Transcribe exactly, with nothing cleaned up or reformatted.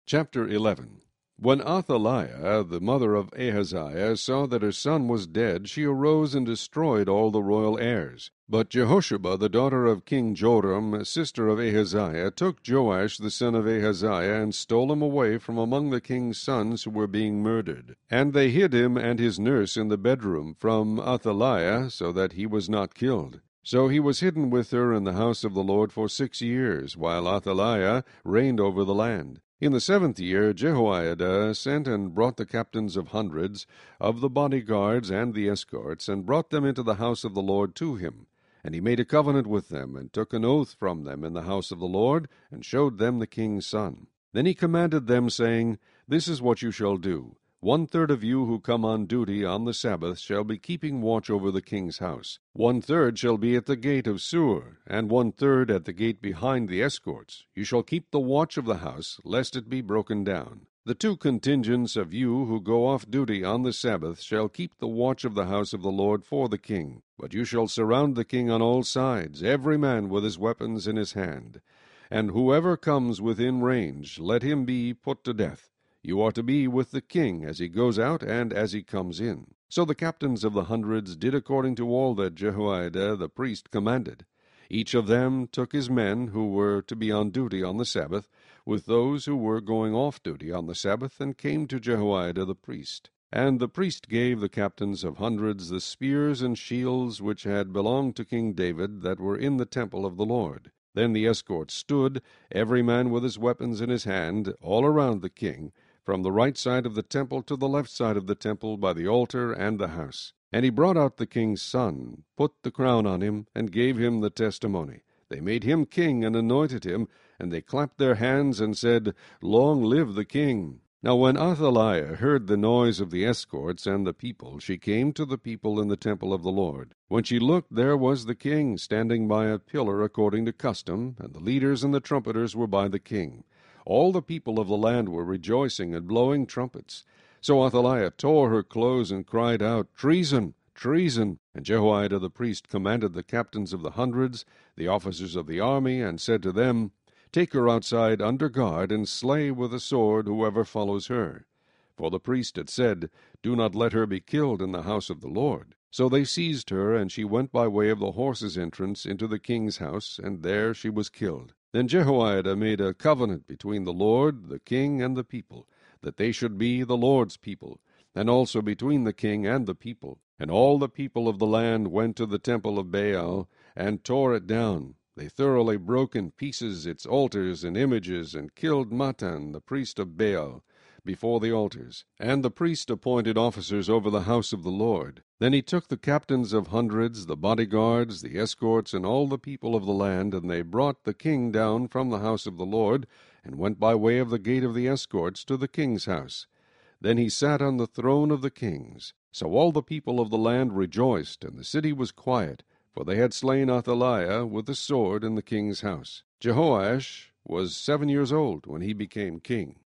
Chapter eleven. When Athaliah, the mother of Ahaziah, saw that her son was dead, she arose and destroyed all the royal heirs. But Jehosheba, the daughter of King Joram, sister of Ahaziah, took Joash the son of Ahaziah, and stole him away from among the king's sons who were being murdered. And they hid him and his nurse in the bedroom from Athaliah, so that he was not killed. So he was hidden with her in the house of the Lord for six years, while Athaliah reigned over the land. In the seventh year Jehoiada sent and brought the captains of hundreds, of the bodyguards and the escorts, and brought them into the house of the Lord to him. And he made a covenant with them, and took an oath from them in the house of the Lord, and showed them the king's son. Then he commanded them, saying, This is what you shall do. One-third of you who come on duty on the Sabbath shall be keeping watch over the king's house. One-third shall be at the gate of Sur, and one-third at the gate behind the escorts. You shall keep the watch of the house, lest it be broken down. The two contingents of you who go off duty on the Sabbath shall keep the watch of the house of the Lord for the king. But you shall surround the king on all sides, every man with his weapons in his hand. And whoever comes within range, let him be put to death. You are to be with the king as he goes out and as he comes in. So the captains of the hundreds did according to all that Jehoiada the priest commanded. Each of them took his men who were to be on duty on the Sabbath, with those who were going off duty on the Sabbath, and came to Jehoiada the priest. And the priest gave the captains of hundreds the spears and shields which had belonged to King David, that were in the temple of the Lord. Then the escorts stood, every man with his weapons in his hand, all around the king, from the right side of the temple to the left side of the temple, by the altar and the house. And he brought out the king's son, put the crown on him, and gave him the testimony. They made him king and anointed him, and they clapped their hands and said, Long live the king! Now when Athaliah heard the noise of the escorts and the people, she came to the people in the temple of the Lord. When she looked, there was the king, standing by a pillar according to custom, and the leaders and the trumpeters were by the king. All the people of the land were rejoicing and blowing trumpets. So Athaliah tore her clothes and cried out, Treason! Treason! And Jehoiada the priest commanded the captains of the hundreds, the officers of the army, and said to them, Take her outside under guard, and slay with a sword whoever follows her. For the priest had said, Do not let her be killed in the house of the Lord. So they seized her, and she went by way of the horses' entrance into the king's house, and there she was killed. Then Jehoiada made a covenant between the Lord, the king, and the people, that they should be the Lord's people, and also between the king and the people. And all the people of the land went to the temple of Baal, and tore it down. They thoroughly broke in pieces its altars and images, and killed Mattan, the priest of Baal, before the altars. And the priest appointed officers over the house of the Lord. Then he took the captains of hundreds, the bodyguards, the escorts, and all the people of the land, and they brought the king down from the house of the Lord, and went by way of the gate of the escorts to the king's house. Then he sat on the throne of the kings. So all the people of the land rejoiced, and the city was quiet, for they had slain Athaliah with the sword in the king's house. Jehoash was seven years old when he became king.